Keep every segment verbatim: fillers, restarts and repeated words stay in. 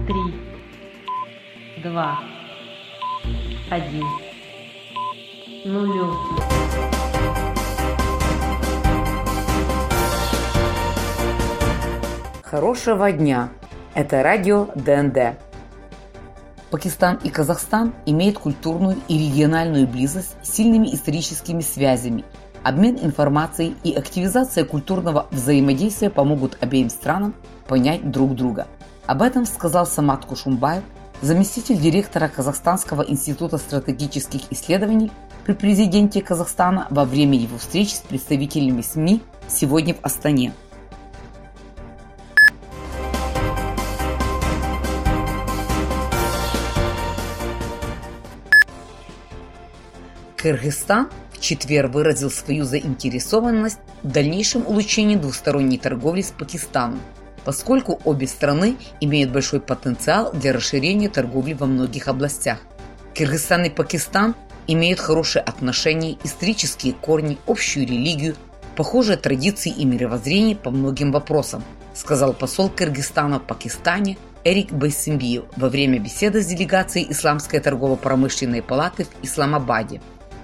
три, два, один, нулю. Хорошего дня! Это радио ДНД. Пакистан и Казахстан имеют культурную и региональную близость с сильными историческими связями. Обмен информацией и активизация культурного взаимодействия помогут обеим странам понять друг друга. Об этом сказал Самат Кушумбаев, заместитель директора Казахстанского института стратегических исследований при президенте Казахстана во время его встречи с представителями СМИ сегодня в Астане. Кыргызстан в четверг выразил свою заинтересованность в дальнейшем улучшении двусторонней торговли с Пакистаном, поскольку обе страны имеют большой потенциал для расширения торговли во многих областях. Кыргызстан и Пакистан имеют хорошие отношения, исторические корни, общую религию, похожие традиции и мировоззрение по многим вопросам, сказал посол Кыргызстана в Пакистане Эрик Байсембиев во время беседы с делегацией Исламской торгово-промышленной палаты в Исламабаде.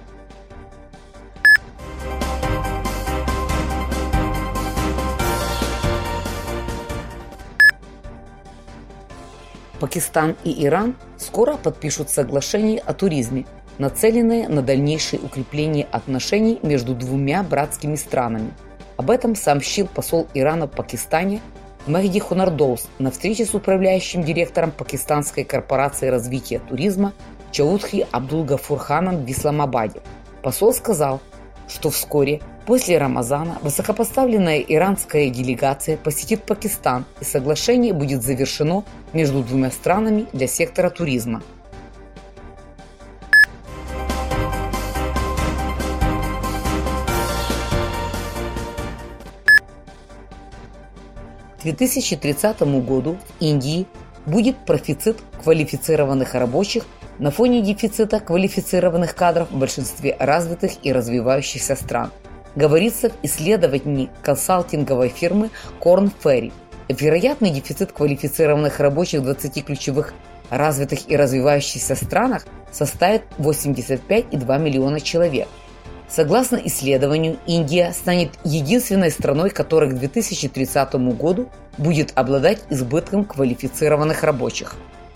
Пакистан и Иран скоро подпишут соглашение о туризме, нацеленное на дальнейшее укрепление отношений между двумя братскими странами. Об этом сообщил посол Ирана в Пакистане Мехди Хонардоус на встрече с управляющим директором Пакистанской корпорации развития туризма Чаудхри Абдулгафурханом в Исламабаде. Посол сказал, что вскоре после Рамазана высокопоставленная иранская делегация посетит Пакистан, и соглашение будет завершено между двумя странами для сектора туризма. К две тысячи тридцатому году в Индии будет профицит квалифицированных рабочих на фоне дефицита квалифицированных кадров в большинстве развитых и развивающихся стран, говорится в исследовании консалтинговой фирмы Корн Ферри. Вероятный дефицит квалифицированных рабочих в двадцати ключевых развитых и развивающихся странах составит восемьдесят пять и два миллиона человек. Согласно исследованию, Индия станет единственной страной, которая к две тысячи тридцатому году будет обладать избытком квалифицированных рабочих.